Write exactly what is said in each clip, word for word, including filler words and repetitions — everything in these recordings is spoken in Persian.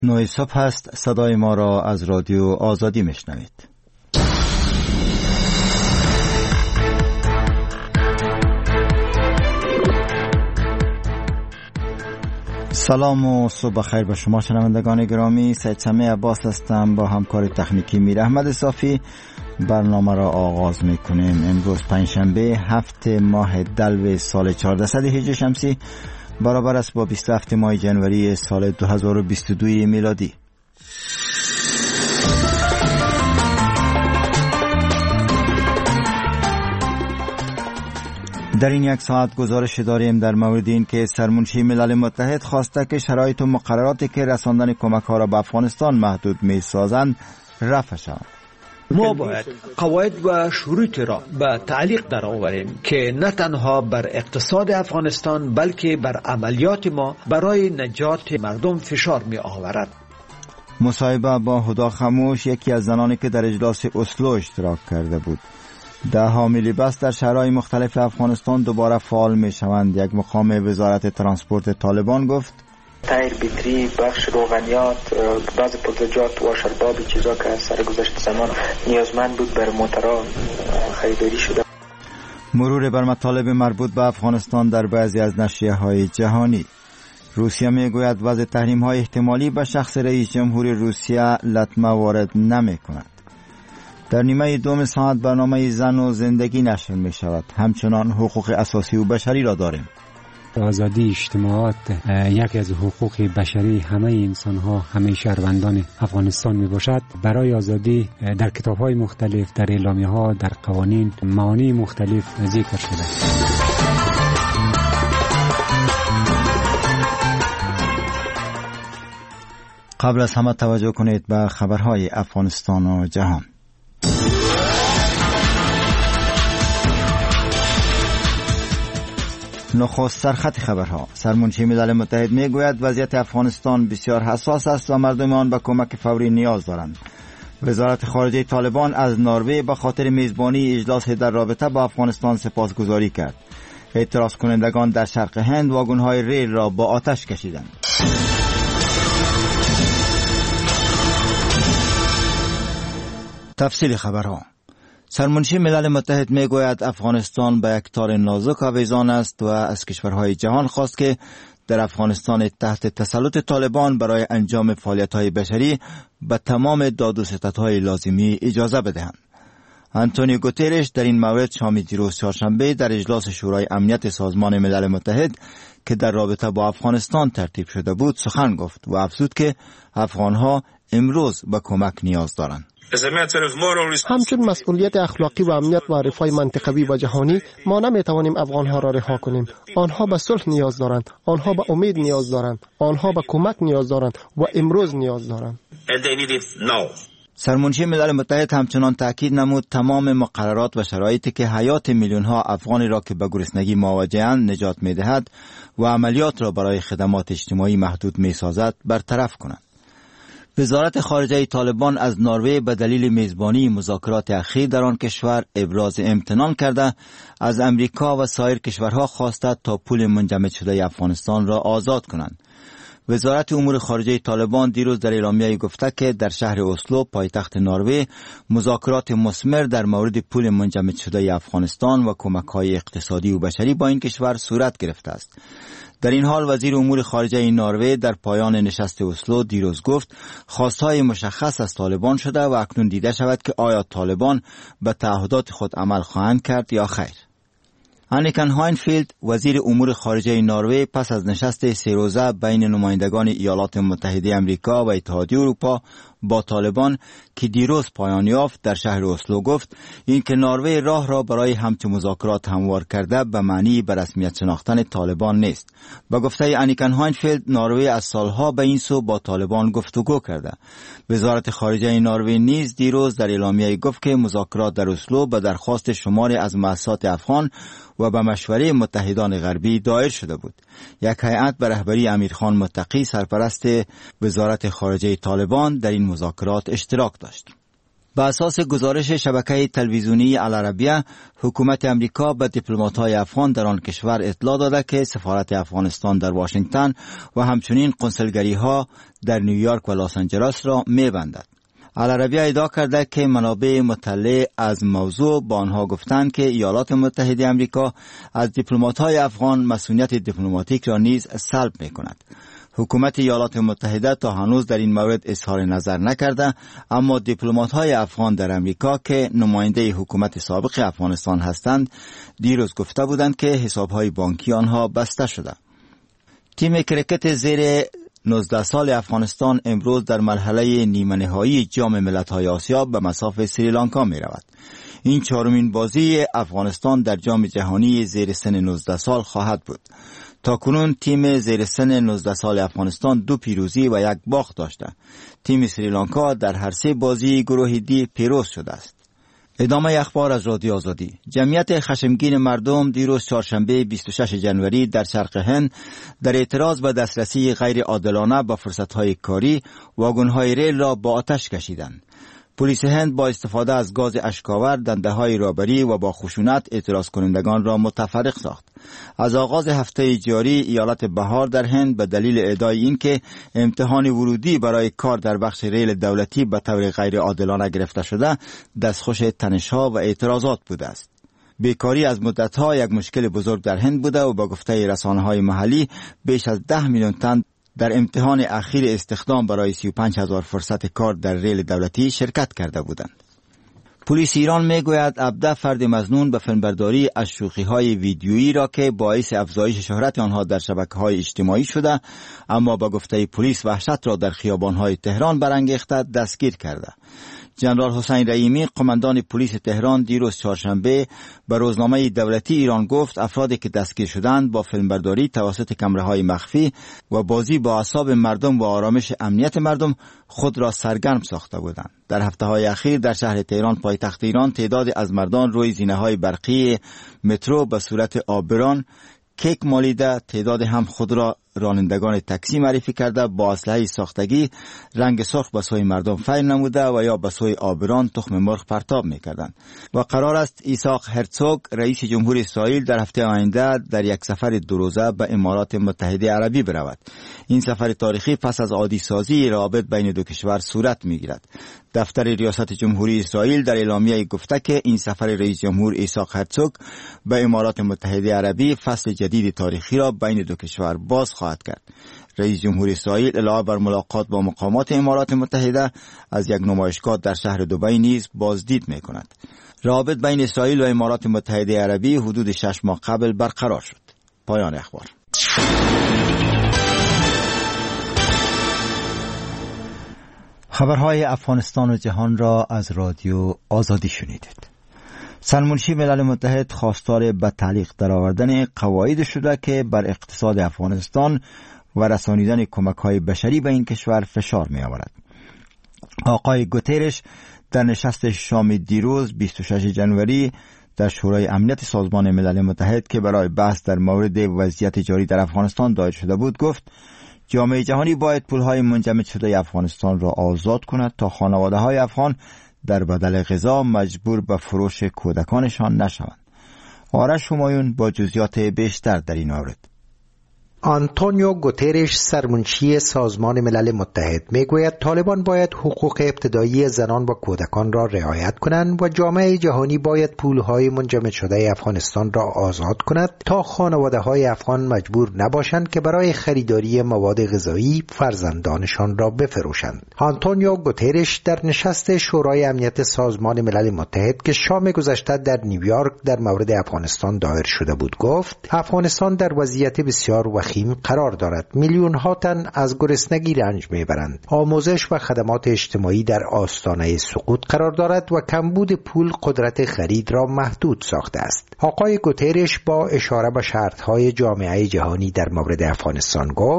نوع صبح هست. صدای ما را از رادیو آزادی میشنوید. سلام و صبح خیر به شما شنوندگان گرامی. سید سمیع عباس هستم. با همکار تکنیکی میر احمد صافی برنامه را آغاز میکنیم. امروز پنجشنبه هفت ماه دلو سال چهاردهصد هجری شمسی برابر است با بیست و هفت ماه جنوری سال دو هزار و بیست و دو میلادی. در این یک ساعت گزارش داریم در مورد این که سرمنشی ملل متحد خواسته که شرایط و مقرراتی که رساندن کمک ها را به افغانستان محدود می سازند رفع شود. ما باید قواعد و شروط را به تعلیق در آوریم که نه تنها بر اقتصاد افغانستان بلکه بر عملیات ما برای نجات مردم فشار می آورد. مصاحبه با هدا خموش، یکی از زنانی که در اجلاس اسلو اشتراک کرده بود. ده ها ملی بس در شهرهای مختلف افغانستان دوباره فعال می شوند. یک مقام وزارت ترانسپورت طالبان گفت تایر، بیتری، بخش روغنیات، بعض پودرجات و شربابی چیزا که سر گذشت زمان نیازمند بود بر موترها خریداری شده. مرور بر مطالب مربوط به افغانستان در بعضی از نشریه های جهانی. روسیه می گوید وضع تحریم های احتمالی به شخص رئیس جمهور روسیه لطمه وارد نمی کند. در نیمه دوم ساعت برنامه زن و زندگی نشر می شود. همچنان حقوق اساسی و بشری را داریم. آزادی اجتماعات یکی از حقوق بشری همه انسان ها، همه شهروندان افغانستان می باشد. برای آزادی در کتاب های مختلف، در اعلامیه ها، در قوانین معانی مختلف ذکر شده. قبل از همه توجه کنید به خبرهای افغانستان و جهان. نخست سرخط خبرها. سرمنشی ملل متحد می گوید وضعیت افغانستان بسیار حساس است و مردم آن به کمک فوری نیاز دارند. وزارت خارجه طالبان از نروژ به خاطر میزبانی اجلاس در رابطه با افغانستان سپاسگزاری کرد. اعتراض کنندگان در شرق هند واگن‌های ریل را با آتش کشیدند. تفصیل خبرها. سرمنشی ملل متحد می گوید افغانستان به یک تار نازک آویزان است و از کشورهای جهان خواست که در افغانستان تحت تسلط طالبان برای انجام فعالیت‌های بشری به تمام داد و ستدهای لازمی اجازه بدهند. آنتونیو گوترش در این مورد شام دیروز چهارشنبه در اجلاس شورای امنیت سازمان ملل متحد که در رابطه با افغانستان ترتیب شده بود سخن گفت و افزود که افغانها امروز به کمک نیاز دارند. همچون مسئولیت اخلاقی و امنیت و رفاه منطقوی و جهانی ما نمیتوانیم افغانها را رها کنیم. آنها به صلح نیاز دارند، آنها به امید نیاز دارند، آنها به کمک نیاز دارند و امروز نیاز دارند. سرمنشی ملل متحد همچنان تاکید نمود تمام مقررات و شرایطی که حیات میلیون ها افغانی را که به گرسنگی مواجه‌اند نجات می‌دهد و عملیات را برای خدمات اجتماعی محدود می‌سازد برطرف کنند. وزارت خارجه طالبان از نروژ به دلیل میزبانی مذاکرات اخیر در آن کشور ابراز امتنان کرده از امریکا و سایر کشورها خواسته تا پول منجمد شده افغانستان را آزاد کنند. وزارت امور خارجه طالبان دیروز در اعلامیه گفته که در شهر اسلو پایتخت نروژ مذاکرات مثمر در مورد پول منجمد شده افغانستان و کمک‌های اقتصادی و بشری با این کشور صورت گرفته است. در این حال وزیر امور خارجه نروژ در پایان نشست اسلو دیروز گفت خواستهای مشخص از طالبان شده و اکنون دیده شود که آیا طالبان به تعهدات خود عمل خواهند کرد یا خیر. انیکن هاینفیلد وزیر امور خارجه نروژ پس از نشست سه روزه بین نمایندگان ایالات متحده آمریکا و اتحادیه اروپا با طالبان که دیروز پایان یافت در شهر اسلو گفت اینکه نروژ راه را برای همچون مذاکرات هموار کرده به معنی به رسمیت شناختن طالبان نیست. با گفته انیکن هاینفیلد نروژ از سالها به این سو با طالبان گفتگو کرده. وزارت خارجه نروژ نیز دیروز در اعلامیه گفت که مذاکرات در اسلو به درخواست شماری از مؤسسات افغان و به مشوره متحدان غربی دایر شده بود. یک هیئت به رهبری امیرخان متقی سرپرست وزارت خارجه طالبان در این مذاکرات اشتراک داشت. به اساس گزارش شبکه تلویزیونی العربیه، حکومت امریکا به دیپلمات‌های افغان در آن کشور اطلاع داده که سفارت افغانستان در واشنگتن و همچنین قنصلگری‌ها در نیویورک و لس آنجلس را می‌بندد. العربیه ادعا کرده که منابع مطلع از موضوع با آنها گفتند که ایالات متحده امریکا از دیپلمات‌های افغان مسئولیت دیپلماتیک را نیز سلب می‌کند. حکومت ایالات متحده تا هنوز در این مورد اظهار نظر نکرده، اما دیپلمات‌های افغان در امریکا که نماینده حکومت سابق افغانستان هستند دیروز گفته بودند که حساب‌های بانکی آنها بسته شده. تیم کرکت زیر نوزده سال افغانستان امروز در مرحله نیمه نهایی جام ملت‌های آسیا به مصاف سریلانکا می رود. این چهارمین بازی افغانستان در جام جهانی زیر سن نوزده سال خواهد بود. تا کنون تیم زیر سن نوزده سال افغانستان دو پیروزی و یک باخت داشته. تیم سریلانکا در هر سه بازی گروه دی پیروز شده است. ادامه اخبار از رادیو آزادی. جمعیت خشمگین مردم دیروز چهارشنبه بیست و شش ژانویه در شرق هند در اعتراض به دسترسی غیر عادلانه به فرصت‌های کاری واگن‌های ریل را با آتش کشیدند. پلیس هند با استفاده از گاز اشک‌آور، دنده‌های رابری و با خشونت اعتراض کنندگان را متفرق ساخت. از آغاز هفته جاری ایالت بهار در هند به دلیل ادعای اینکه امتحان ورودی برای کار در بخش ریل دولتی به طور غیر عادلانه گرفته شده، دستخوش تنش‌ها و اعتراضات بوده است. بیکاری از مدت‌ها یک مشکل بزرگ در هند بوده و با گفته رسانه‌های محلی بیش از ده میلیون تن در امتحان اخیر استخدام برای سی و پنج هزار فرصت کار در ریل دولتی شرکت کرده بودند. پلیس ایران میگوید عبده فرد مظنون به فیلمبرداری از شوخی‌های ویدیویی را که باعث افزایش شهرت آنها در شبکه‌های اجتماعی شده، اما با گفته پلیس وحشت را در خیابان‌های تهران برانگیخته دستگیر کرده. جنرال حسین رحیمی قماندان پلیس تهران دیروز چهارشنبه به روزنامه دولتی ایران گفت افرادی که دستگیر شدند با فیلمبرداری توسط کامراهای مخفی و بازی با اعصاب مردم و آرامش امنیت مردم خود را سرگرم ساخته بودند. در هفته‌های اخیر در شهر تهران پایتخت ایران تعدادی از مردان روی زینه‌های برقی مترو به صورت آبران کیک مالیده، تعداد هم خود را رانندگان تاکسی معرفی کرده با اسلحه ساختگی رنگ سرخ به سوی مردم فیر نموده و یا به سوی آبران تخم مرغ پرتاب می‌کردند. و قرار است ایساق هرتزوگ رئیس جمهور اسرائیل در هفته آینده در یک سفر دو روزه به امارات متحده عربی برود. این سفر تاریخی پس از عادی سازی روابط بین دو کشور صورت می‌گیرد. دفتر ریاست جمهوری اسرائیل در اعلامیه گفته که این سفر رئیس جمهور ایساق هرتزوگ به امارات متحده عربی فصل جدید تاریخی را بین دو کشور باز خواهد کرد. رئیس جمهور اسرائیل علاوه بر ملاقات با مقامات امارات متحده از یک نمایشگاه در شهر دبی نیز بازدید می‌کند. روابط بین اسرائیل و امارات متحده عربی حدود شش ماه قبل برقرار شد. پایان اخبار. خبرهای افغانستان و جهان را از رادیو آزادی شنیدید. سرمنشی ملل متحد خواستار به تعلیق درآوردن قواعد شده که بر اقتصاد افغانستان و رسانیدن کمک‌های بشری به این کشور فشار می‌آورد. آقای گوترش در نشست شام دیروز بیست و شش ژانویه در شورای امنیت سازمان ملل متحد که برای بحث در مورد وضعیت جاری در افغانستان دایر شده بود گفت جامعه جهانی باید پولهای منجمد شده افغانستان را آزاد کند تا خانواده‌های افغان در بدل غذا مجبور به فروش کودکانشان نشوند. آرش همایون با جزئیات بیشتر در این مورد. آنتونیو گوترش سرمنشی سازمان ملل متحد میگوید طالبان باید حقوق ابتدایی زنان و کودکان را رعایت کنند و جامعه جهانی باید پولهای منجمد شده افغانستان را آزاد کند تا خانواده‌های افغان مجبور نباشند که برای خریداری مواد غذایی فرزندانشان را بفروشند. آنتونیو گوترش در نشست شورای امنیت سازمان ملل متحد که شام گذشته در نیویورک در مورد افغانستان دایر شده بود گفت افغانستان در وضعیت بسیار وخیم قرار دارد. میلیون ها تن از گرسنگی رنج میبرند. آموزش و خدمات اجتماعی در آستانه سقوط قرار دارد و کمبود پول قدرت خرید را محدود ساخته است. آقای گوترش با اشاره به شرطهای جامعه جهانی در مورد افغانستان گفت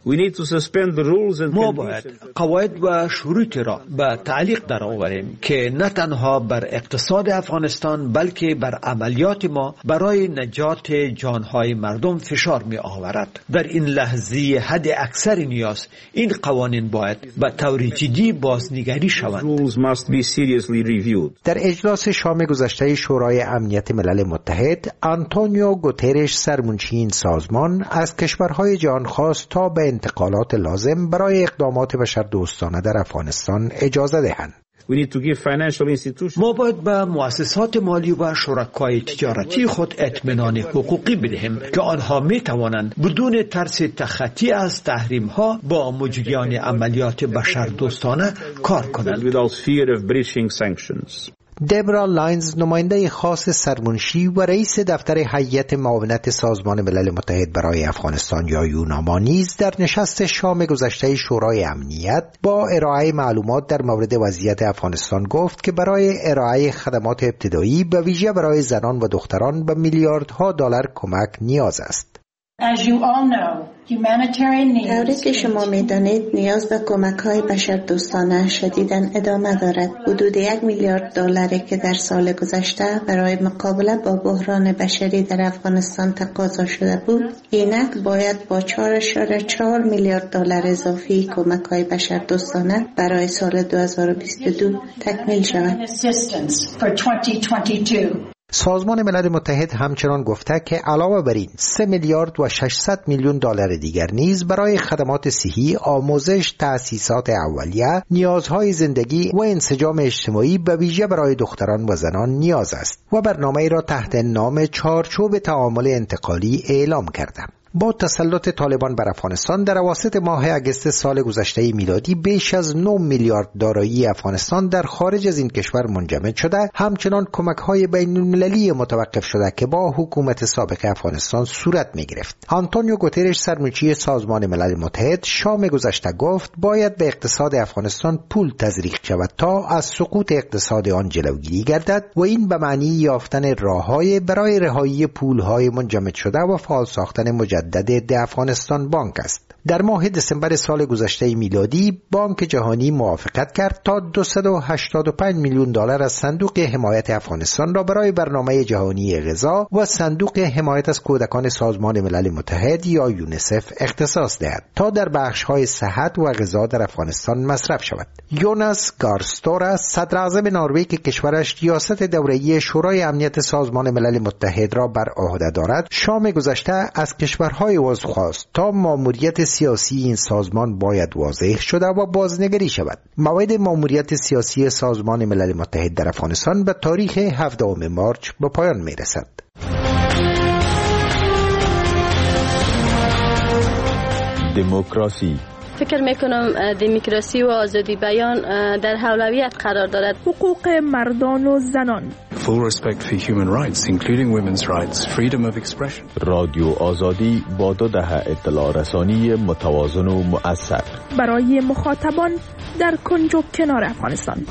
ما باید قواعد و شروط را به تعلیق در آوریم که نه تنها بر اقتصاد افغانستان بلکه بر عملیات ما برای نجات جانهای مردم فشار می آورد. در این لحظه حد اکثر نیاز این قوانین باید به طور جدی بازنگری شوند. در اجلاس شام گذشته شورای امنیت ملل متحد، آنتونیو گوترش سرمنشی این سازمان از کشورهای جهان خواست تا به انتقالات لازم برای اقدامات بشردوستانه در افغانستان اجازه دهند. ما باید به مؤسسات مالی و شرکای تجارتی خود اطمینان حقوقی بدهیم که آنها می توانند بدون ترس تخطی از تحریم ها با مجریان عملیات بشردوستانه کار کنند. دبرا لاینز، نماینده خاص سرمنشی و رئیس دفتر هیئت معاونت سازمان ملل متحد برای افغانستان یا یوناما نیز در نشست شام گذشته شورای امنیت با ارائه معلومات در مورد وضعیت افغانستان گفت که برای ارائه خدمات ابتدایی به ویژه برای زنان و دختران به میلیاردها دلار کمک نیاز است. طوری که شما می‌دانید نیاز به کمک‌های بشردوستانه شدیداً ادامه دارد. حدود یک میلیارد دلاری که در سال گذشته برای مقابله با بحران بشری در افغانستان تقاضا شده بود، اینک باید با چهار ممیز چهار میلیارد دلار اضافی کمک‌های بشردوستانه برای سال دو هزار و بیست و دو تکمیل شود. سازمان ملل متحد همچنان گفته که علاوه بر این سه میلیارد و ششصد میلیون دلار دیگر نیز برای خدمات صحی، آموزش، تأسیسات اولیه، نیازهای زندگی و انسجام اجتماعی به ویژه برای دختران و زنان نیاز است و برنامه‌ای را تحت نام چارچوب تعامل انتقالی اعلام کرده. با تسلط طالبان بر افغانستان در اواسط ماه اگست سال گذشته میلادی بیش از نه میلیارد دارایی افغانستان در خارج از این کشور منجمد شده. همچنان کمک‌های بین‌المللی متوقف شده که با حکومت سابق افغانستان صورت می‌گرفت. آنتونیو گوترش سرمنشی سازمان ملل متحد شام گذشته گفت باید به اقتصاد افغانستان پول تزریق شود تا از سقوط اقتصاد آن جلوگیری گردد و این به معنی یافتن راه‌های برای رهایی پول‌های منجمد شده و فعال ساختن مجدد د افغانستان بانک است. در ماه دسامبر سال گذشته میلادی بانک جهانی موافقت کرد تا دویست و هشتاد و پنج میلیون دلار از صندوق حمایت افغانستان را برای برنامه جهانی غذا و صندوق حمایت از کودکان سازمان ملل متحد یا یونیسف اختصاص دهد تا در بخش‌های صحت و غذا در افغانستان مصرف شود. یوناس گارستور، صدر اعظم نروژ که کشورش ریاست دوره‌ای شورای امنیت سازمان ملل متحد را بر عهده دارد، شام گذشته از کشورهای عضو خواست تا ماموریت سیاسی این سازمان باید واضح شده و بازنگری شود. موعد ماموریت سیاسی سازمان ملل متحد در افغانستان به تاریخ هفدهم مارچ به پایان می رسد. دموکراسی. فکر میکنم دموکراسی و آزادی بیان در اولویت قرار دارد. حقوق مردان و زنان. Full respect for human rights, including women's rights, freedom of expression. رادیو آزادی با دو دهه اطلاع رسانی متوازن و مؤثر برای مخاطبان در کنج و کنار افغانستان.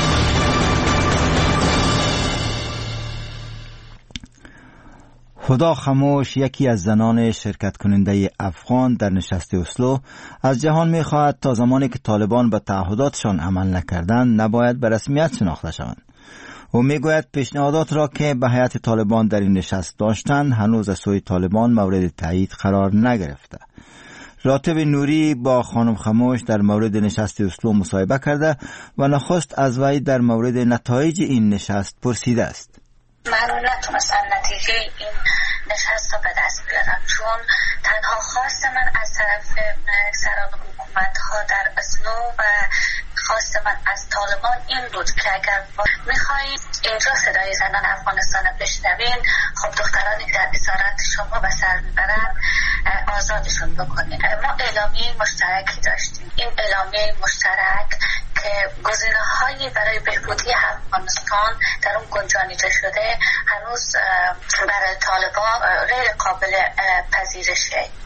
هدا خموش، یکی از زنان شرکت کننده افغان در نشست اسلو، از جهان می خواهد تا زمانی که طالبان به تعهداتشان عمل نکردند نباید به رسمیت شناخته شوند. او می گوید پیشنهادات را که به هیئت طالبان در این نشست داشتند هنوز از سوی طالبان مورد تایید قرار نگرفته. راتب نوری با خانم خموش در مورد نشست اسلو مصاحبه کرده و نخست از وی در مورد نتایج این نشست پرسیده است. من نتونستم نتیجه این نشست رو به دست بیارم، چون تنها خواست من از طرف سران حکومت ها در اسلو و خواست من از طالبان این بود که اگر میخوایید اینجا صدای زنان افغانستان بشنوین، خب دخترانی که در اسارت شما به سر میبرن آزادشون بکنید. ما اعلامیه مشترکی داشتیم. این اعلامیه مشترک که گزینه‌هایی برای بهبودی افغانستان در اون گنجانیده شده هنوز برای طالبان غیر قابل پذیرشه.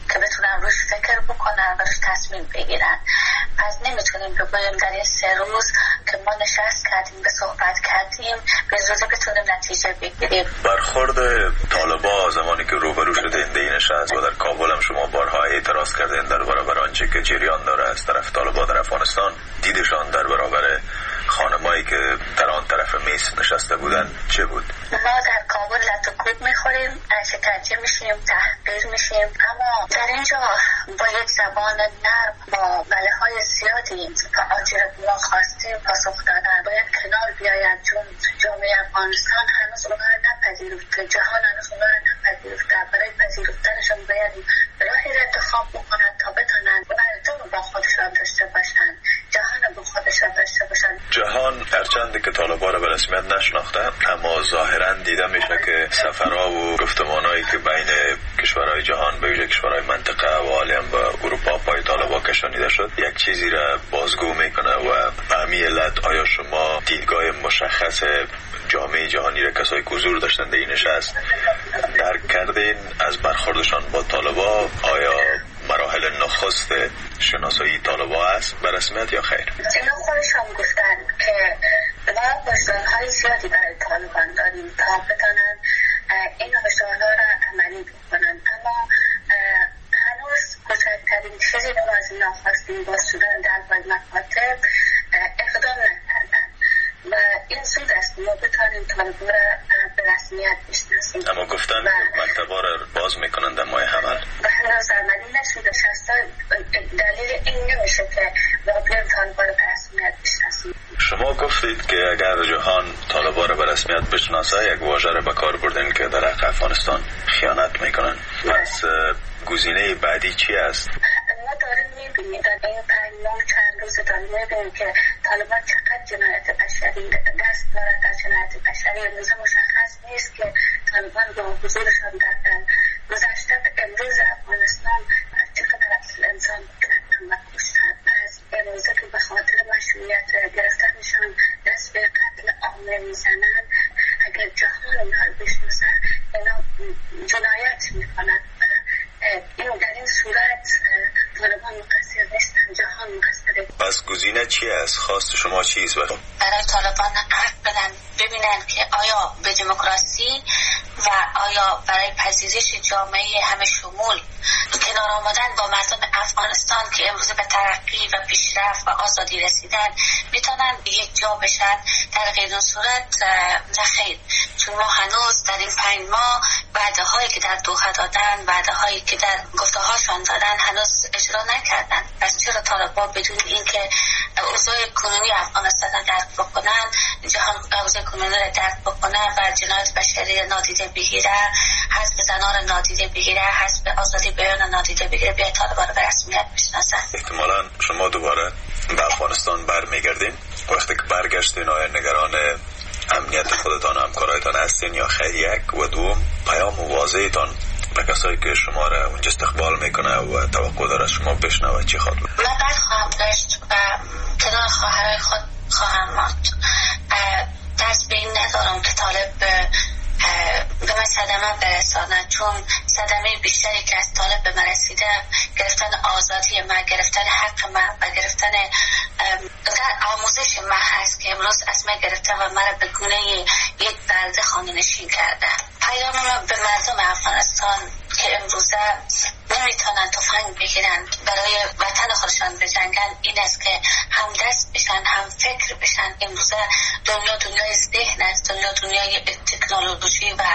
که بتونن روش فکر بکنن و روش تصمیم بگیرن. پس نمیتونیم بگوییم در این سه روز که ما نشست کردیم به صحبت کردیم به زودی بتونیم نتیجه بگیریم. برخورد طالبا زمانی که روبرو شدین به این نشست و در کابل هم شما بارها اعتراض کردین در برابر آنچه که جریان داره از طرف طالبا در افغانستان، دیدشان در برابر خانمایی که در آن طرف میز نشسته بودن چه بود؟ ما در کابل لط و کوب میخوریم، شکنجه میشیم، تحقیر میشیم، اما در اینجا با یک زبان نرم با بله های زیادی تا آنچه را ما خواستیم پاسخ دادن باید کنار بیاید، چون جامعه افغانستان هنوز اونها را نپذیرفته، جهان هنوز اونها را نپذیرفته. برای پذیرفتنشون باید راهی را انتخاب بکنن تا بتونن مردم با خودشان داشته باشن، جهان با خودشان داشته باشن. جهان هرچند که طالبان را به رسمیت نشناخته اما ظاهرا دیده میشه که سفرها و گفتمانایی که بین کشورهای جهان به ویژه کشورهای منطقه و عالم به اروپا پای طالبان کشانیده شد یک چیزی را بازگو میکنه و به همین علت آیا شما دیدگاه مشخص جامعه جهانی را کسایی که حضور داشتن در این نشست درک کردین از برخوردشان با طالبان؟ آیا مراحل نخست شناسایی طالبان است به رسمیت یا خیر؟ اینا خودشان گفتن که ما هشدارهای زیادی برای طالبان داریم تا بتانن این هشدارها را عملی بکنن، اما هنوز کوچکترین چیزی که ما از اینا خواستیم با شدن در باید مکاتب اقدام نکردن و این زود است ما بتانیم طالبان را به رسمیت بشناسیم. اما گفتن مکتبا را باز میکنن در ماه حمل و هنوز عملی نشده. شستا دلیل این نمیشه که ما بیایم طالبان را به رسمیت بشناسیم. شما گفتید که اگر جهان طالبان را به رسمیت بشناسه یک واژه را به کار بردن که در حق افغانستان خیانت میکنن. پس گزینه بعدی چی است؟ ما داریم میبینیم در این پنج ماه چند روز داریم میبینیم که طالبان چقدر جنایت بشری دست دارد در جنایت بشری. امروز مشخص نیست که طالبان با حضورشان در گذشته امروز افغانستان چقدر اصل انسان گرفتن و کشتن. از امروزه که به خاطر مشروعیت گرفتنشان دست به قتل عامه میزنن، اگر جهان اینا رو بشناسن اینا جنایت میکنن. این در این صورت طالبان مقصر نیستن، جهان مقصره. پس گزینه چی است؟ خواست شما چیست؟ برای طالبان عقل بدن ببینن که آیا به دموکراسی و آیا برای پذیرش جامعه همه شمول کنار آمدن با مردم افغانستان که امروز به ترقی و پیشرفت و آزادی رسیدن میتونن یک جا بشن. در غیر اون صورت نخیر، چون ما هنوز در این پنج ماه وعده هایی که در دوحه دادن، وعده هایی که در گفته هاشان دادن هنوز اجرا نکردن. پس چرا طالبان بدون اینکه اوضاع کنونی افغانستان را درک بکنن، جهان اوضاع کنونی را درک بکنن و جنایت بشری نادیده بگیره، حزب زنان را نادیده بگیره، حزب آزادی بیان نادیده بگیره، بیا طالبان را به رسمیت بشناسن؟ احتمالاً شما دوباره به افغانستان برمیگردین. وقتی که برگشتین آیا نگران امنیت خودتان و همکارایتان هستین یا خیر؟ یک و دوم پیام واضحتان به کسایی که شما را اونجا استقبال میکنه و توقع داره شما بشنوه چی خواد؟ من بعد خواهم داشت و کنار خواهرای خود خواهم ماند. دست به این ندارم که طالب به من صدمه برسانه، چون صدمه بیشتری که از طالب به من رسیده گرفتن آزادی من، گرفتن حق من و گرفتن آموزش من هست که امروز از من گرفته و مرا به گونه یک برده خانه نشین کرده. پیام من به مردم افغانستان که امروزه نمیتونن تفنگ بگیرن برای وطن خودشان بجنگن این است که هم دست بشن، هم فکر بشن. امروزه دنیا دنیای ذهن است، دنیا دنیای تکنولوژی و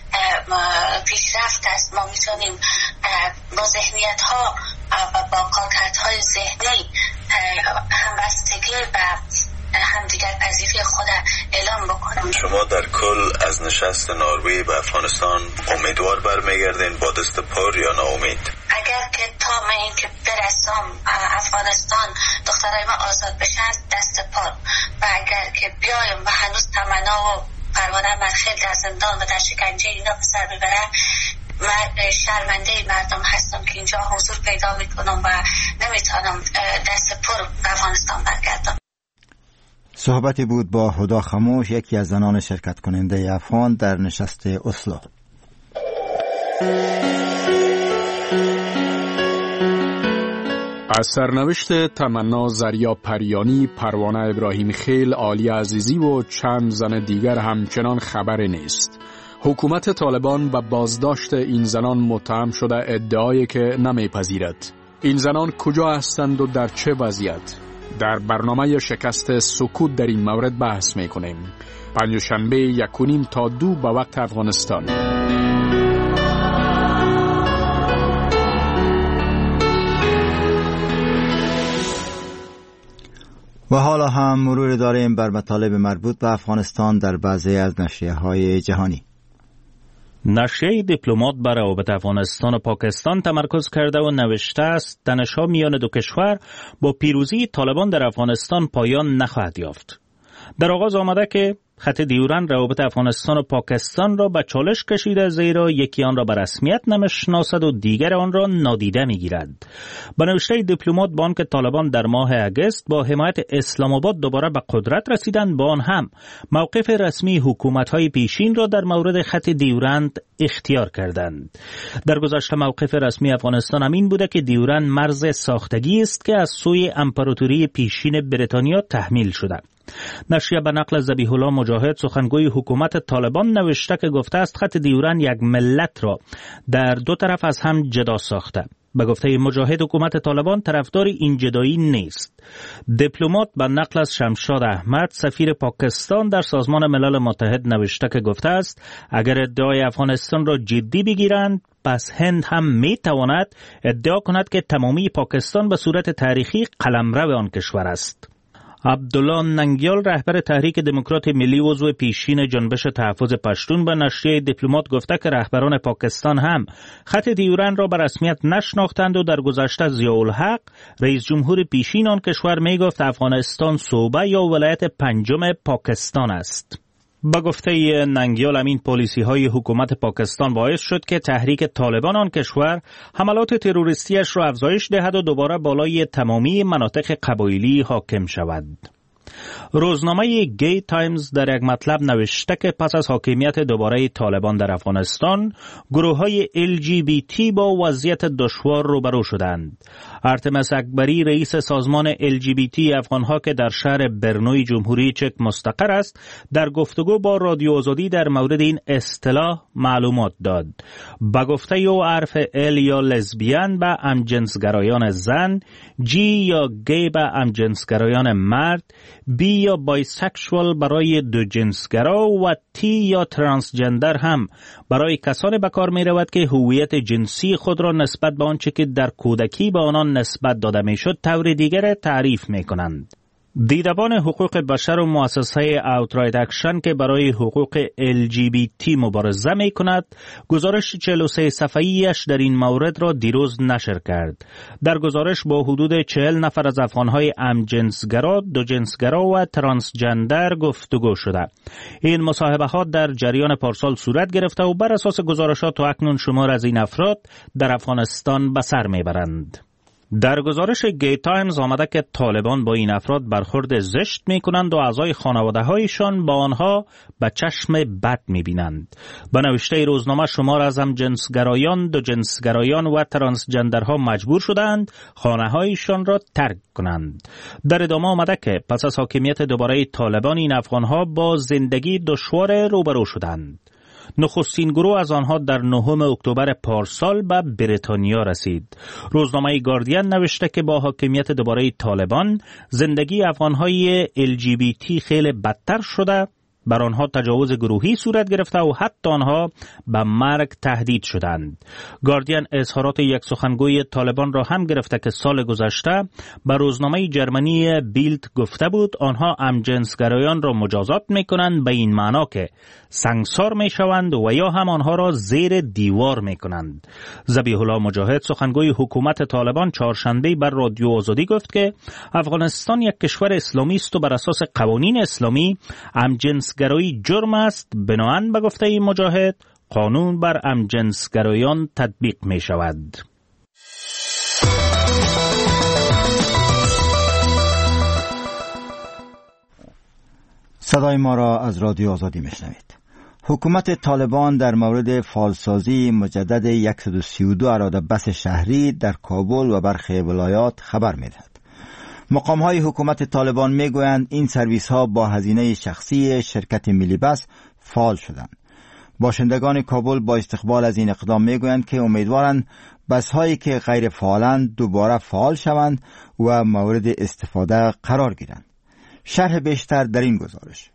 پیشرفت است. ما میتونیم با ذهنیت ها و با کارکردهای ذهنی همبستگی و همدیگر پذیری خود اعلام بکنم. شما در کل از نشست نروژ به افغانستان امیدوار برمیگردین با دست پر یا ناامید؟ اگر که تا من این که برسم افغانستان دخترای ما آزاد بشن دست پر، و اگر که بیایم و هنوز تمنا و پروانه من خیلی در زندان و در شکنجه اینا به سر ببرم، من شرمنده مردم هستم که اینجا حضور پیدا میکنم و نمیتونم دست پر به افغانستان برگردم. صحبتی بود با هدا خموش، یکی از زنان شرکت کننده افغان در نشست اسلو. از سرنوشت تمنا زریا پریانی، پروانه ابراهیم خیل، عالی عزیزی و چند زن دیگر همچنان خبر نیست. حکومت طالبان به بازداشت این زنان متهم شده، ادعایی که نمیپذیرد. این زنان کجا هستند و در چه وضعیت؟ در برنامه شکست سکوت در این مورد بحث میکنیم. پنجشنبه یک و نیم تا دو به وقت افغانستان. و حالا هم مرور داریم بر مطالب مربوط به افغانستان در بعضی از نشریه‌های جهانی. نشریه دیپلمات بر روابط افغانستان و پاکستان تمرکز کرده و نوشته است تنش‌ها میان دو کشور با پیروزی طالبان در افغانستان پایان نخواهد یافت. در آغاز آمده که خط دیورند روابط افغانستان و پاکستان را به چالش کشیده، زیرا یکی آن را به رسمیت نمیشناسد و دیگر آن را نادیده میگیرد. به نوشته دیپلمات با آنکه طالبان در ماه اگست با حمایت اسلام آباد دوباره به قدرت رسیدند، با آن هم موقف رسمی حکومت‌های پیشین را در مورد خط دیورند اختیار کردند. در گذشته موقف رسمی افغانستان همین بوده که دیورند مرز ساختگی است که از سوی امپراتوری پیشین بریتانیا تحمیل شده. نشریه به نقل ذبیح الله مجاهد، سخنگوی حکومت طالبان، نوشته که گفته است خط دیورند یک ملت را در دو طرف از هم جدا ساخته. به گفته مجاهد حکومت طالبان طرفدار این جدایی نیست. دیپلمات به نقل از شمشاد احمد، سفیر پاکستان در سازمان ملل متحد، نوشته که گفته است اگر ادعای افغانستان را جدی بگیرند، پس هند هم می تواند ادعا کند که تمامی پاکستان به صورت تاریخی قلمرو آن کشور است. عبدالله ننگیال، رهبر تحریک دموکرات ملی عضو پیشین جنبش تحفظ پشتون، به نشریه دیپلمات گفته که رهبران پاکستان هم خط دیورند را به رسمیت نشناختند و در گذشته ضیاءالحق، رئیس جمهور پیشین آن کشور، می گفت افغانستان صوبه یا ولایت پنجم پاکستان است. با گفته ننگیال، امین پالیسی های حکومت پاکستان باعث شد که تحریک طالبان آن کشور حملات تروریستیش را افزایش دهد و دوباره بالای تمامی مناطق قبایلی حاکم شود. روزنامه گی تایمز در یک مطلب نوشته که پس از حاکمیت دوباره طالبان در افغانستان، گروه های ال جی بی تی با وضعیت دشوار روبرو شدند. ارتمس اکبری، رئیس سازمان ال جی بی تی افغانها که در شهر برنوی جمهوری چک مستقر است، در گفتگو با رادیو آزادی در مورد این اصطلاح معلومات داد. با گفته او حرف ال یا لزبیان به همجنسگرایان زن، جی یا گی به همجنسگرایان مرد، بی یا بایسکشوال برای دو جنسگرا و تی یا ترانسجندر هم برای کسانی به کار می رود که هویت جنسی خود را نسبت به آنچه که در کودکی به آنان نسبت داده می شد طور دیگر تعریف می کنند. دیدبان حقوق بشر و مؤسسه اوترایت اکشن که برای حقوق ال جی بی تی مبارزه می کند، گزارش چهل و سه صفحه‌ایش در این مورد را دیروز نشر کرد. در گزارش با حدود چهل نفر از افغانهای همجنسگرا، دو جنسگرا و ترانسجندر گفتگو شده. این مصاحبه ها در جریان پارسال صورت گرفته و بر اساس گزارشات اکنون شمار از این افراد در افغانستان به سر می برند. در گزارش گی تایمز آمده که طالبان با این افراد برخورد زشت می کنند و اعضای خانواده هایشان با آنها به چشم بد می بینند. به نوشته روزنامه، شمار از هم جنسگرایان، دو جنسگرایان و ترانسجندرها مجبور شدند خانه هایشان را ترک کنند. در ادامه آمده که پس از حاکمیت دوباره طالبان، این افغانها با زندگی دشوار روبرو شدند. نخستین گروه از آنها در نهم اکتبر پارسال به بریتانیا رسید. روزنامه گاردین نوشته که با حاکمیت دوباره طالبان، زندگی افغانهای ال جی بی تی خیلی بدتر شده، بر آنها تجاوز گروهی صورت گرفته و حتی آنها به مرگ تهدید شدند. گاردین اظهارات یک سخنگوی طالبان را هم گرفته که سال گذشته به روزنامه جرمنی بیلد گفته بود آنها همجنسگرایان را مجازات میکنند به این معنا که سنگسار میشوند و یا هم آنها را زیر دیوار میکنند. ذبیح الله مجاهد، سخنگوی حکومت طالبان، چهارشنبه بر رادیو آزادی گفت که افغانستان یک کشور اسلامی است و بر اساس قوانین اسلامی همجنسگرایی جرم است. بنابراین به گفته مجاهد، قانون بر همجنسگرایان تطبیق می شود. صدای ما را از رادیو آزادی میشنوید. حکومت طالبان در مورد فعالسازی مجدد صد و سی و دو اراده بس شهری در کابل و برخی ولایات خبر می‌دهد. مقام‌های حکومت طالبان می‌گویند این سرویس ها با هزینه شخصی شرکت ملی بس فعال شدند. باشندگان کابل با استقبال از این اقدام می‌گویند که امیدوارند بس هایی که غیر فعالند دوباره فعال شوند و مورد استفاده قرار گیرند. شرح بیشتر در این گزارش.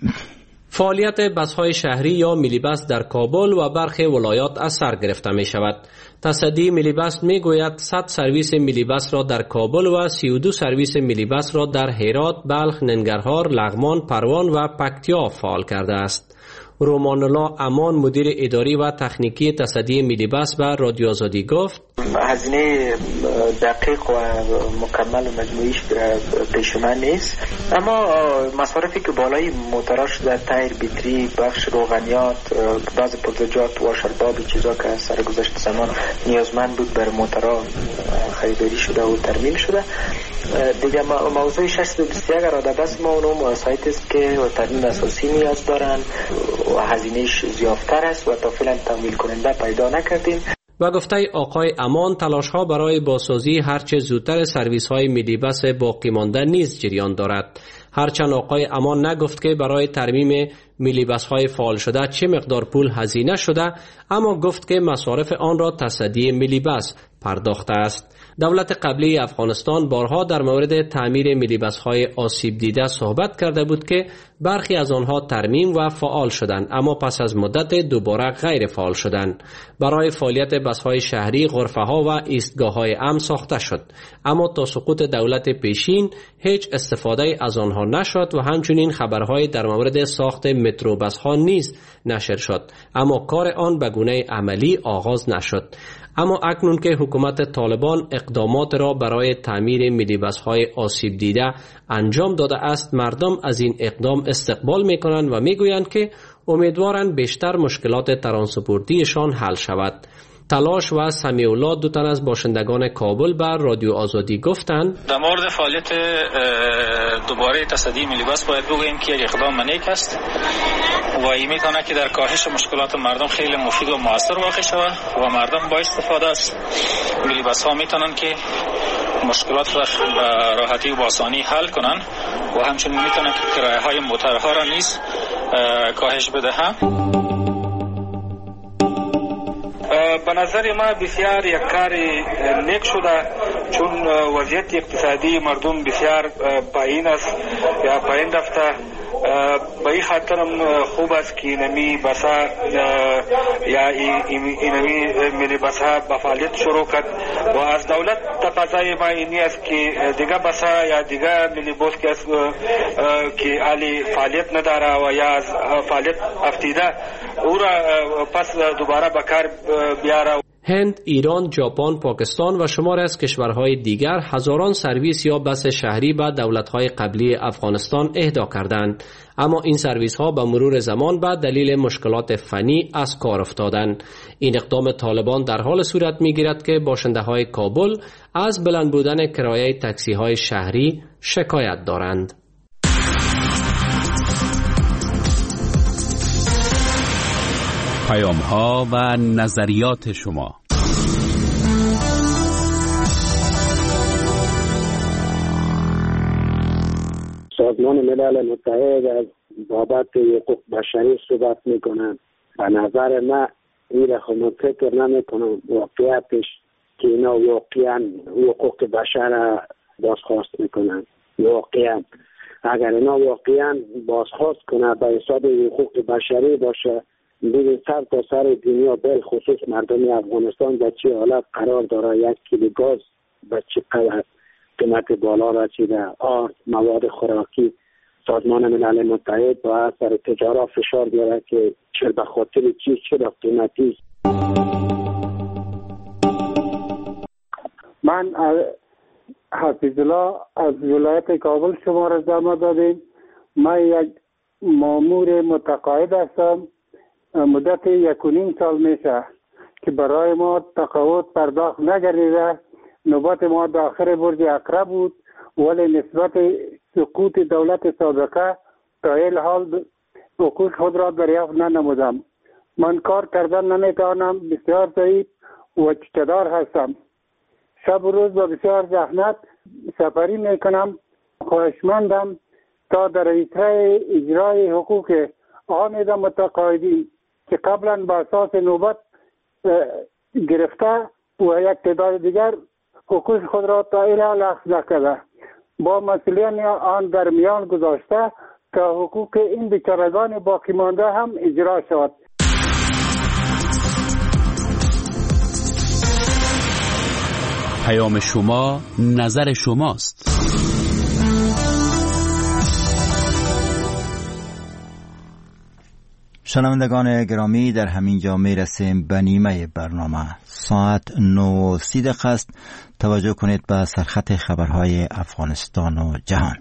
فعالیت بس‌های شهری یا ملی بس در کابل و برخی ولایات از سر گرفته می شود. تصدی ملی بس می گوید صد سرویس ملی بس را در کابل و سی و دو سرویس ملی بس را در هرات، بلخ، ننگرهار، لغمان، پروان و پکتیا فعال کرده است. رومان الله امان مدیر اداری و تکنیکی تصدی ملی بس به رادیو آزادی گفت هزینه دقیق و مکمل و مجموعیش پیش من نیست، اما مصارفی که بالای موتورا شده، تایر، بیتری، بخش روغنیات، بعض پرزجات، واشرباب، چیزا که سر گذشت زمان نیازمند بود بر موتورا خریداری شده و ترمیم شده. دیگه موضوع ششصد و بیست و یک اراده بس ما اونم سایت است که ترمیم اساسی نیاز دارن و هزینهش زیادتر است و تا فعلا تمویل کننده پیدا نکردیم. و گفته آقای امان تلاش ها برای بازسازی هرچه زودتر سرویس های ملی بس باقی مانده نیز جریان دارد. هرچند آقای امان نگفت که برای ترمیم ملی بس های فعال شده چه مقدار پول هزینه شده، اما گفت که مصارف آن را تصدی ملی بس پرداخته است. دولت قبلی افغانستان بارها در مورد تعمیر ملی بس های آسیب دیده صحبت کرده بود که برخی از آنها ترمیم و فعال شدند، اما پس از مدت دوباره غیر فعال شدند. برای فعالیت بس های شهری غرفه ها و ایستگاه های امن ساخته شد، اما تا سقوط دولت پیشین هیچ استفاده از آنها نشد و همچنین خبرهای در مورد ساخت مترو بس ها نیز نشر شد، اما کار آن به گونه عملی آغاز نشد. اما اکنون که حکومت طالبان اقدامات را برای تعمیر ملی بس های آسیب دیده انجام داده است، مردم از این اقدام استقبال می کنند و می گویند که امیدوارند بیشتر مشکلات ترانسپورتیشان حل شود. تلاش و سمیع الله دو تن از باشندگان کابل بر رادیو آزادی گفتند در مورد فعالیت دوباره تصدی ملی بس باید بگوییم که یک اقدام نیک است و این میتونه که در کاهش مشکلات مردم خیلی مفید و موثر واقع شود و مردم با استفاده از ملی بس ها میتونن که مشکلات را راحتی و آسانی حل کنن و همچنین میتونن که کرایه های موتورها را نیز کاهش بدهند. به نظر ما بسیار یک کار نیک شده، چون وضعیت اقتصادی مردم بسیار پایین است یا پایین رفته. به این خاطرم خوب است که اینمی بسا یا اینمی ملی بسا به فعالیت شروع کرد و از دولت تقاضای ما اینی است که دیگه بسا یا دیگه ملی بوس که است که علی فعالیت نداره و یا از فعالیت افتیده او را پس دوباره به کار بیاره. هند، ایران، ژاپن، پاکستان و شمار از کشورهای دیگر هزاران سرویس یا بس شهری به دولت‌های قبلی افغانستان اهدا کردند، اما این سرویس ها به مرور زمان به دلیل مشکلات فنی از کار افتادند. این اقدام طالبان در حال صورت می‌گیرد که باشنده‌های کابل از بلند بودن کرایه تاکسی‌های شهری شکایت دارند. پیام‌ها و نظریات شما. سازمان ملل متحد از بابت حقوق بشری صحبت میکنند. به نظر من این را فکر نمیکنم واقعیتش که اینا واقعا حقوق بشر بازخواست میکنند. واقعا اگر اینا واقعا بازخواست کنند به حساب حقوق بشری باشه، ببین سر تا سر دنیا بل خصوص مردم افغانستان به چه حالت قرار داره، یک کیلو گاز به چه قدر قیمت بالا رسیده، آرد، مواد خوراکی. سازمان ملل متحد با سر تجارت فشار بیاره که چه به خاطر چیز چرا قیمتی. من حفیظ الله از ولایت کابل شما را زحمت دادیم. من یک مامور متقاعد هستم. مدت یک و نیم سال میشه که برای ما تقاعد پرداخت نگردیده. نوبت ما داخل برج اقرب بود، ولی نسبت سقوط دولت سابقه تا این حال حقوق خود را دریافت ننمودم. من کار کردن نمیتوانم، بسیار ضعیف و اقتدار هستم. شب و روز با بسیار زحمت سفری میکنم. خواهشمندم تا در اجرای اجرای حقوق آمد متقاعدین که قبلا با اساس نوبت گرفته و یک تعداد دیگر حقوق خود را تا الان اخذ نکرده، با مسئولین آن در میان گذاشته تا حقوق این بیچارگان باقی مانده هم اجرا شود. پیام شما نظر شماست. شنوندگان گرامی، در همین جا می رسیم به نیمه برنامه. ساعت نه و سی دقیقه است. توجه کنید به سرخط خبرهای افغانستان و جهان.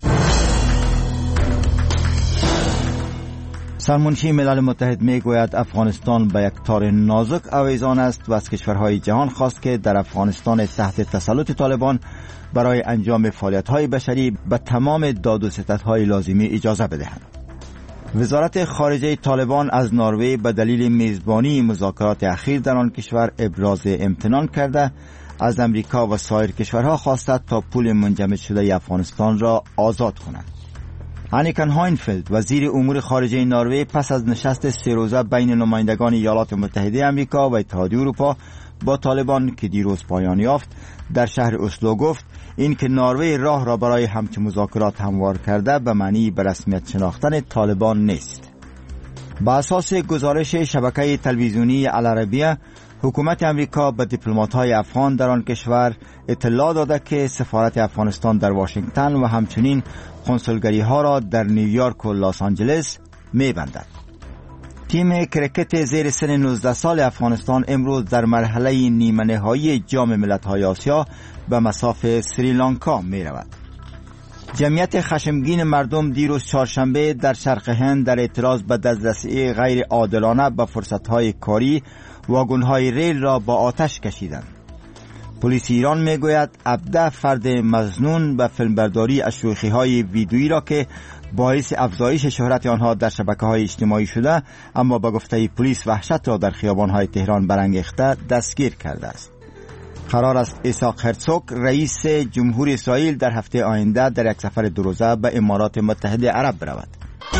سرمنشی ملل متحد می گوید افغانستان به یک تار نازک آویزان است و از کشورهای جهان خواست که در افغانستان تحت تسلط طالبان برای انجام فعالیت‌های بشری به تمام داد و ستدهای لازمی اجازه بدهند. وزارت خارجه طالبان از نروژ به دلیل میزبانی مذاکرات اخیر در آن کشور ابراز امتنان کرده از امریکا و سایر کشورها خواسته تا پول منجمد شده افغانستان را آزاد کنند. انیکن هاینفلد وزیر امور خارجه نروژ پس از نشست سه روزه بین نمایندگان ایالات متحده آمریکا و اتحادیه اروپا با طالبان که دیروز پایان یافت در شهر اسلو گفت این که نروژ راه را برای همچین مذاکرات هموار کرده به معنی به رسمیت شناختن طالبان نیست. با اساس گزارش شبکه تلویزیونی العربیه، حکومت امریکا به دیپلمات‌های افغان در آن کشور اطلاع داده که سفارت افغانستان در واشنگتن و همچنین کنسولگری‌ها را در نیویورک و لس آنجلس می‌بندد. تیم کرکت زیر سن نوزده سال افغانستان امروز در مرحله نیمه نهایی جام ملت‌های آسیا به مصاف سریلانکا می‌رود. جمعیت خشمگین مردم دیروز چهارشنبه در شرق هند در اعتراض به دسترسی غیر عادلانه به فرصت‌های کاری واگن‌های ریل را با آتش کشیدند. پلیس ایران میگوید هفده فرد مظنون به فیلمبرداری از شوخی‌های ویدیویی را که باعث افزایش شهرت آنها در شبکه‌های اجتماعی شده اما به گفته پلیس وحشت را در خیابان‌های تهران برانگیخته دستگیر کرده است. قرار است ایساق هرتزوگ رئیس جمهور اسرائیل در هفته آینده در یک سفر دو روزه به امارات متحده عرب برود.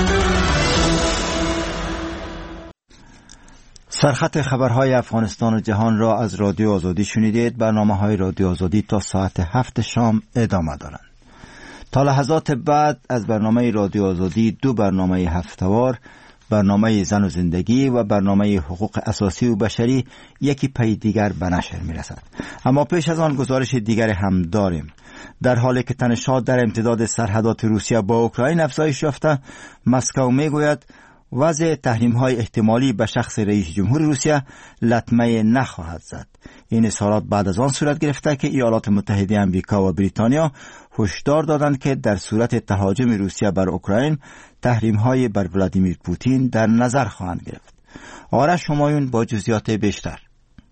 سرخط خبرهای افغانستان و جهان را از رادیو آزادی شنیدید. برنامه‌های رادیو آزادی تا ساعت هفت شام ادامه دارند. تا لحظات بعد از برنامه رادیو آزادی دو برنامه هفته‌وار، برنامه زن و زندگی و برنامه حقوق اساسی و بشری یکی پی دیگر به نشر می‌رسد. اما پیش از آن گزارش دیگر هم داریم. در حالی که تنش‌ها در امتداد سرحدات روسیه با اوکراین افزایش یافته، مسکو میگوید وضع تحریم‌های احتمالی به شخص رئیس جمهور روسیه لطمه نخواهد زد. این اظهارات بعد از آن صورت گرفته که ایالات متحده آمریکا و بریتانیا هشدار دادند که در صورت تهاجم روسیه بر اوکراین تحریم‌های بر ولادیمیر پوتین در نظر خواهند گرفت. آرش همایون با جزئیات بیشتر.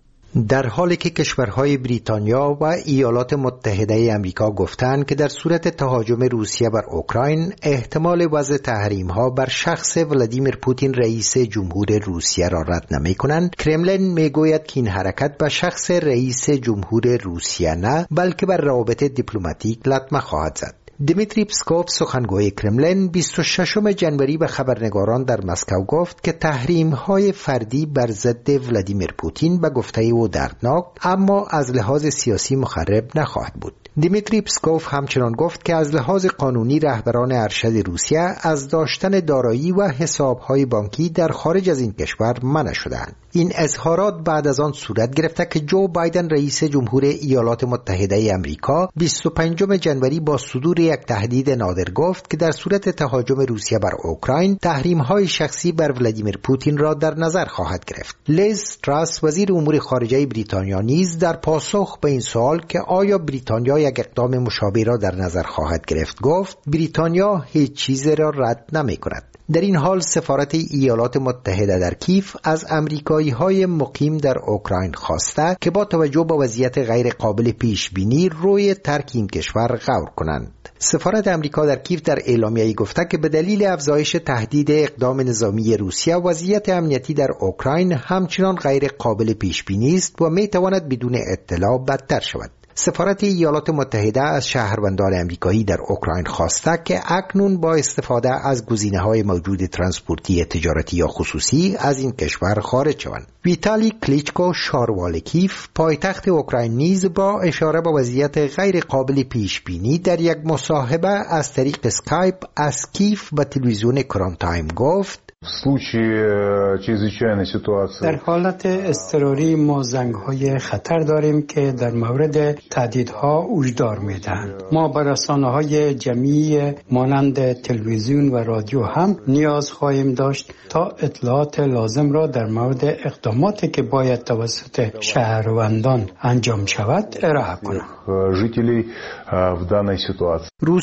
در حالی که کشورهای بریتانیا و ایالات متحده آمریکا گفتند که در صورت تهاجم روسیه بر اوکراین احتمال وضع تحریم‌ها بر شخص ولادیمیر پوتین رئیس جمهور روسیه را رد نمی‌کنند، کرملین میگوید که این حرکت به شخص رئیس جمهور روسیه نه بلکه بر روابط دیپلماتیک لطمه خواهد زد. دیمیتری پسکوف سخنگوی کرملین بیست و ششم ژانویه به خبرنگاران در مسکو گفت که تحریم‌های فردی بر ضد ولادیمیر پوتین به گفته او دردناک اما از لحاظ سیاسی مخرب نخواهد بود. دیمیتری پسکوف همچنان گفت که از لحاظ قانونی رهبران ارشد روسیه از داشتن دارایی و حساب‌های بانکی در خارج از این کشور منع شدند. این اظهارات بعد از آن صورت گرفته که جو بایدن رئیس جمهور ایالات متحده آمریکا بیست و پنجم ژانویه با صدور یک تهدید نادر گفت که در صورت تهاجم روسیه بر اوکراین تحریم‌های شخصی بر ولادیمیر پوتین را در نظر خواهد گرفت. لیز تراس وزیر امور خارجه بریتانیا نیز در پاسخ به این سوال که آیا بریتانیا یک اقدام مشابه را در نظر خواهد گرفت گفت بریتانیا هیچ چیز را رد نمی‌کند. در این حال سفارت ایالات متحده در کیف از امریکایی‌های مقیم در اوکراین خواسته که با توجه به وضعیت غیر قابل پیش بینی روی ترک این کشور غور کنند. سفارت امریکا در کیف در اعلامیه‌ای گفته که به دلیل افزایش تهدید اقدام نظامی روسیه وضعیت امنیتی در اوکراین همچنان غیر قابل پیش بینی است و میتواند بدون اطلاع بدتر شود. سفارت ایالات متحده از شهروندان امریکایی در اوکراین خواسته که اکنون با استفاده از گزینه‌های موجود ترانسپورتی تجارتی یا خصوصی از این کشور خارج شوند. ویتالی کلیچکو شاروال کیف پایتخت اوکراین نیز با اشاره به وضعیت غیر قابل پیش بینی در یک مصاحبه از طریق اسکایپ از کیف به تلویزیون کرام تایم گفت: در حالت اضطراری ما زنگ‌های خطر داریم که در مورد تهدیدها هشدار می‌دهند. ما به رسانه‌های جمعی مانند تلویزیون و رادیو هم نیاز خواهیم داشت تا اطلاعات لازم را در مورد اقداماتی که باید توسط شهروندان انجام شود ارائه کنیم.